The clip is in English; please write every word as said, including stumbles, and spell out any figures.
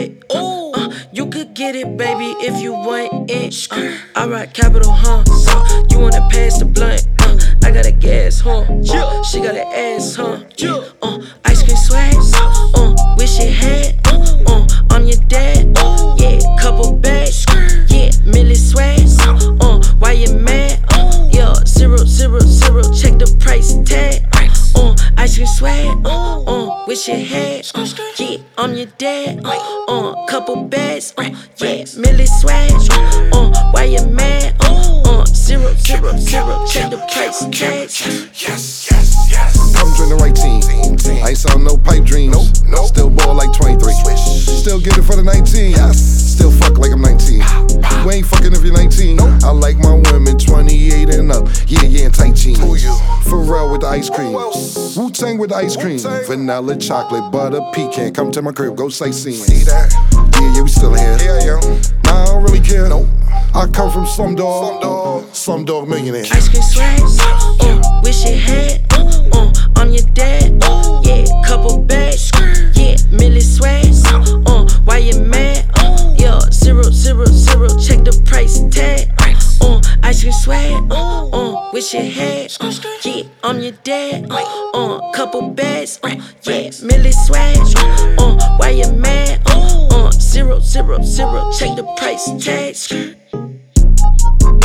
it. Uh, uh, you could get it, baby, if you want it. Uh, I ride capital, huh? Uh, you wanna pass the blunt? Uh, I got a gas, huh? Uh, she got an ass, huh? Yeah. Uh, ice cream swag. Uh, wish you had. Uh, uh, I'm your dad. Uh, yeah, couple bags. Yeah, Millie swag. Uh, why you mad? Uh, yeah, zero, zero, zero. Check the price tag. Uh, ice cream swag. Uh, uh, wish you had. Uh, yeah, I'm your dad. Uh, uh, couple bags. Uh, yeah, Millie swag. Uh, why you mad? Uh, uh, zero, zero, zero. Check the price tag. Yes, yes, yes. I'm join the right team. Ice out, no pipe dreams. Nope, nope. Still ball like twenty-three. Swish. Still get it for the nineteen. Yes. Still fuck like I'm nineteen. You ain't fucking if you're nineteen. Nope. I like my women twenty-eight and up. Yeah, yeah, and tight jeans. Who you? Pharrell with the ice cream. Who else? Wu-Tang with the ice cream. Wu-Tang. Vanilla, chocolate, butter, pecan. Come to my crib, go sightseeing. See that? Yeah, yeah, we still here. Yeah, yeah. Nah, I don't really care. Nope. I come from Slumdog. Slumdog. Slumdog Millionaire. Ice cream swag. Uh, wish you had. Uh, uh, I'm your dad. Uh, yeah, couple bags. Yeah, Millie swag. Uh, why you mad? Uh, yeah, zero, zero, zero. Check the price tag. Uh, ice cream swag. Uh, uh, wish you had. Uh, yeah, I'm your dad. Uh, uh, couple bags. Uh, yeah, Millie swag. Uh, why you mad? Uh, uh, zero, zero, zero. Check the price tag.